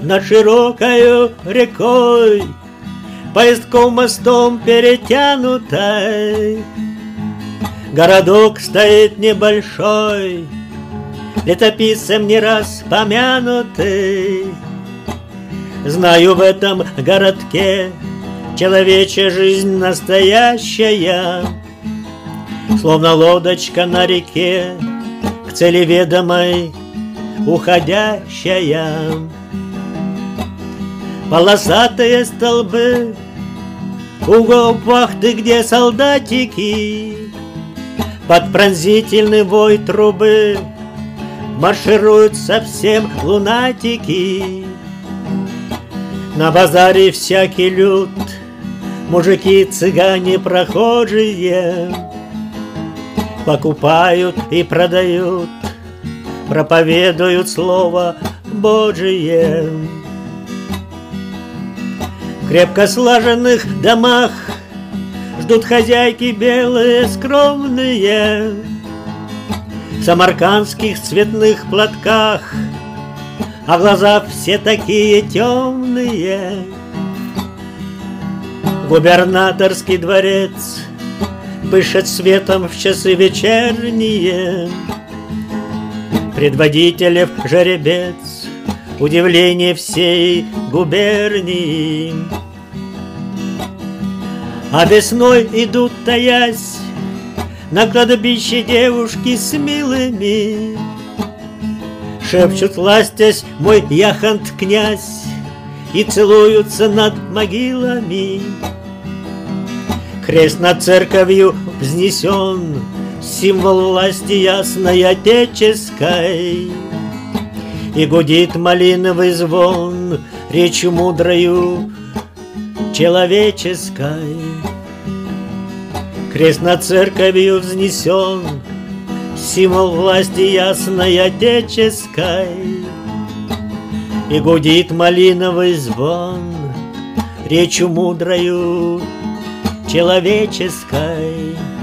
над широкою рекой, поездком мостом перетянутой. Городок стоит небольшой, летописцем не раз помянутый. Знаю, в этом городке человечья жизнь настоящая, словно лодочка на реке, к цели ведомой уходящая. Полосатые столбы, угол вахты, где солдатики под пронзительный вой трубы маршируют совсем лунатики. На базаре всякий люд, мужики, цыгане, прохожие покупают и продают, проповедуют слово Божие. В крепко слаженных домах ждут хозяйки белые скромные, в самаркандских цветных платках, а глаза все такие темные. Губернаторский дворец пышет светом в часы вечерние. Предводителев жеребец, удивление всей губернии. А весной идут, таясь, на кладбище девушки с милыми, шепчут, ластясь, мой яхонт князь, и целуются над могилами. Крест над церковью взнесен, символ власти ясной отеческой, и гудит малиновый звон речью мудрою человеческой. Крест над церковью взнесен, символ власти ясной отеческой, и гудит малиновый звон речью мудрою человеческой.